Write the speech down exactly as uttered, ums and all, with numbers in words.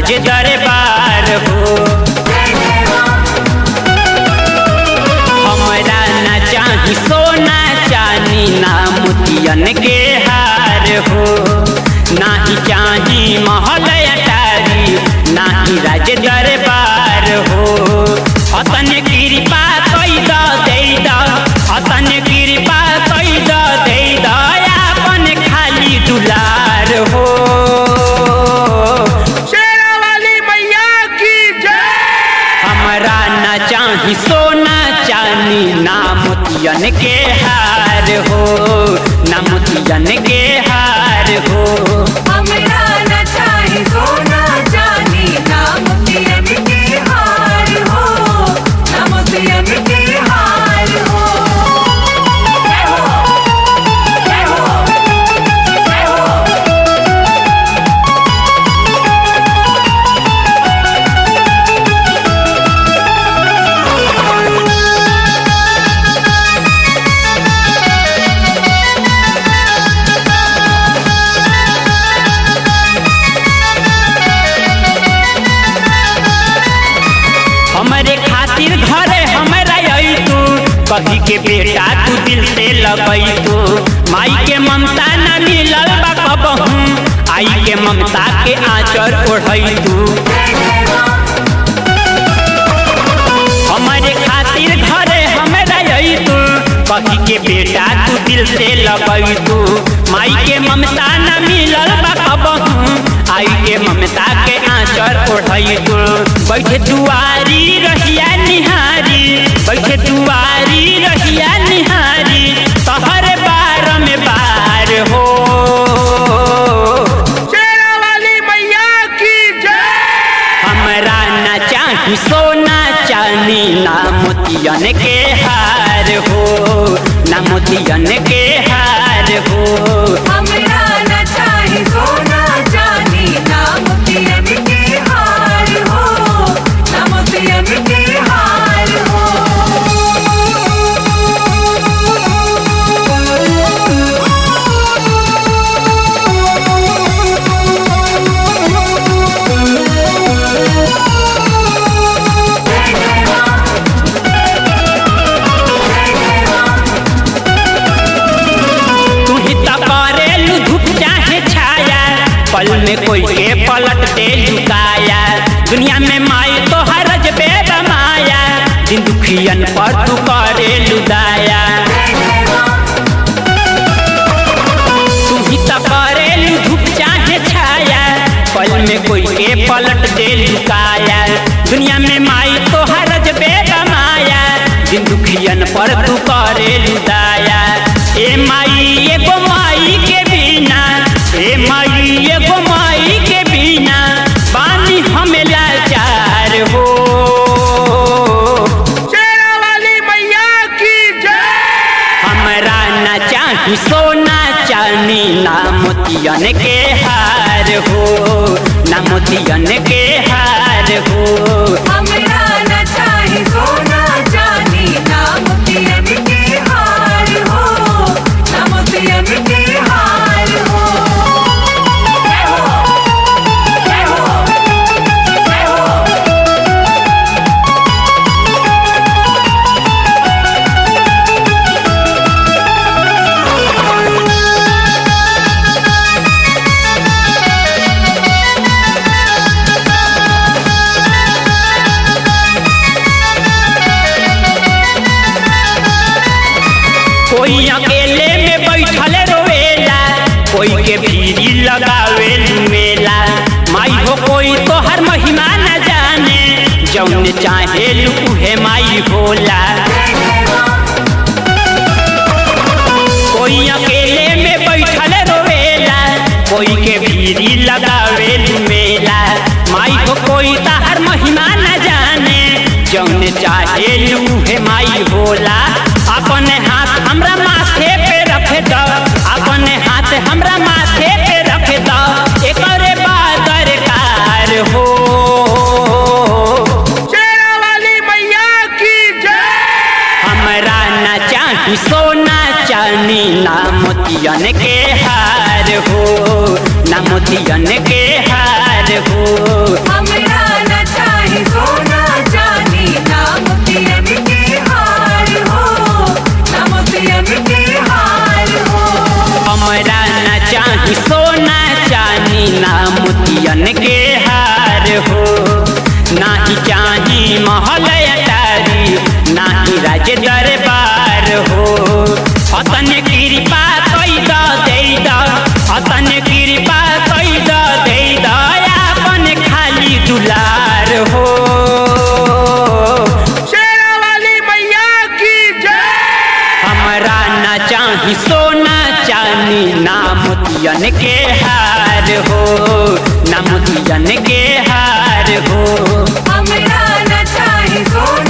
राज दरबार हो। हमरा न चाही सोना चानी ना मोतियन के हार हो, ना ही चाही महल अटारी ना ही राज दरबार हो। अतन कृपा कई द दे द, अतन कृपा कई द दे द अपन खाली दुलार हो। शेरावाली मैया की जय। हमरा न चाही सोना चानी ना मोतियन के हार हो, ना मोतियन के हार हो। हमरा न चाही सोना चांदी ना मोतियन के हार हो, ना मोतियन के हार हो। जय हो जय हो जय हो। हमरे खातिर घरे हमरा आई तू, कभी के बेटा तू दिल से लगई तू। माई के ममता न मिलल बा कबहू, आई के ममता के आंचल ओढ़ई तू। हमारे खातिर घरे हमरा आई तू, कभी के बेटा तू दिल से लगई तू। माई के ममता न मिलल बा कबहू, आई के ममता के आंचल ओढ़ई तू। बैठे दुआरी रहिया निहारी, बैठे दुआरी रहिया निहारी, तहर बार में बार हो। शेरावाली मैया की जय। हमरा न चाही सोना चानी ना मोतियन के हार हो, ना मोतियन के हार हो। हमरा न चाही सोना चांदी ना मोतियन के हार हो, ना मोतियन के हार हो। तू ही तो करेलू धूप चाहे छाया, पल में कोई के पलट दे लुकाया। दुनिया में माई तो हर जबे रमाया, दिन दुखियन पर तू करेलू दाया। तू ही तो करेलू धूप चाहे छाया, पल में कोई के पलट दे लुकाया। दुनिया में माई तो हर जबे रमाया, दिन दुखियन पर तू करेलू दाया। ए माई एगो माई के बिना, ए माई एगो माई के बिना बानी हमें लाचार हो। शेरावाली मैया की जय। हमरा न चाही सोना चानी ना मोतियन के हार हो, ना मोतियन के हार हो। हमरा न चाही सोना चांदी ना मोतियन के हार हो, ना मोतियन के हार हो। जय हो जय हो जय हो। कोई अकेले में बैठल रोवेला, कोई के भीड़ी लगावे मेला। माई हो कोई तो हर महिमा न जाने, जौन चाहे लुहे माई होला। कोई अकेले में बैठल रोवेला, कोई के भीड़ी लगावे मेला। माई हो कोई तो हर महिमा न जाने, जौन चाहे लुहे माई होला। अपने हाथ हमरा माथे पे रख द, अपने हाथ हमरा माथे पे रख द, एकरे बादर कार हो। शेरावाली मैया की जय। हमरा न चाही सोना चानी ना मोतियन के हार हो, ना मोतियन के हार हो। हो। नाही चाही महल अटारी नाही राज दरबार हो। अतन कृपा कई द दे द अतन कृपा कई द दे द अपन खाली दुलार हो। शेरा वाली मैया की जय। हमरा ना चाही सोना चांदी ना मोतियन के हार हो ना मोतियन के हार हो। हमरा न चाही सोना